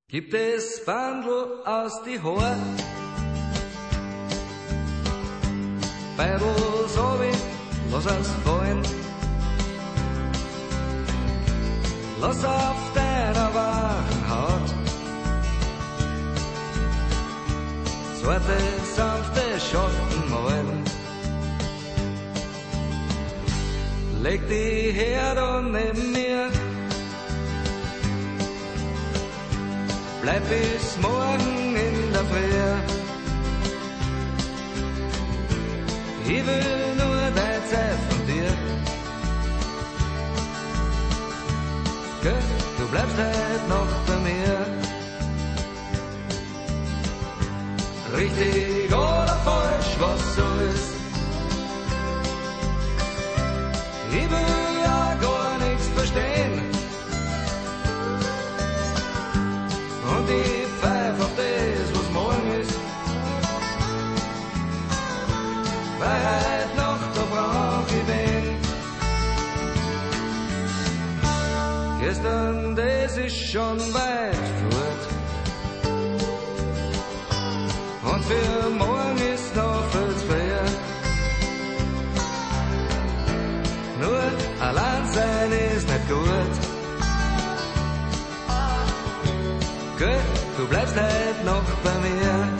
Gib das Bandel aus die Haar. Beidel so wie, lass es fallen. Lass auf deiner wahren Haut zweite sanfte Schatten malen. Leg die her da neben mir, bleib bis morgen in der Früh. Ich will nur deine Zeit von dir. Gell, du bleibst halt noch bei mir. Richtig oder falsch, was so ist. Ich will ja gar nichts verstehen. Und ich pfeif auf das, was morgen ist. Weil heute Nacht, da brauch ich wen. Gestern, das ist schon weit fort. Und für morgen ist noch viel zu früh. Nur allein sein ist nicht gut. Gell, du bleibst halt noch bei mir.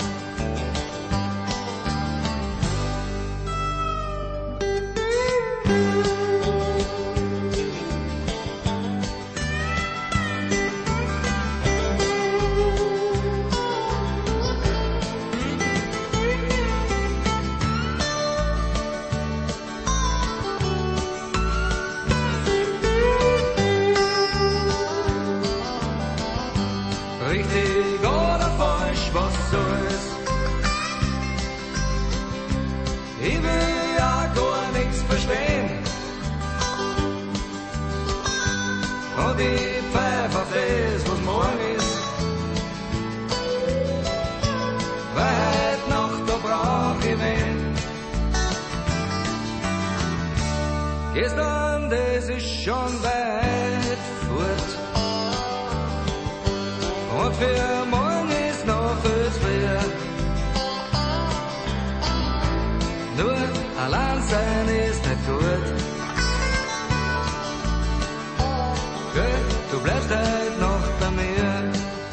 Richtig oder falsch, was so ist. Ich will ja gar nichts verstehen. Und ich pfeif auf das, was morgen ist. Weil heute Nacht, da brauch ich wen. Gestern, das ist schon weit fort. Und für morgen ist noch viel zu früh. Nur allein sein ist nicht gut. Gell, du bleibst halt noch bei mir.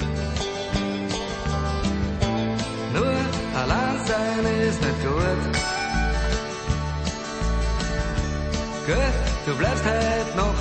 Nur allein sein ist nicht gut. Gell, du bleibst halt noch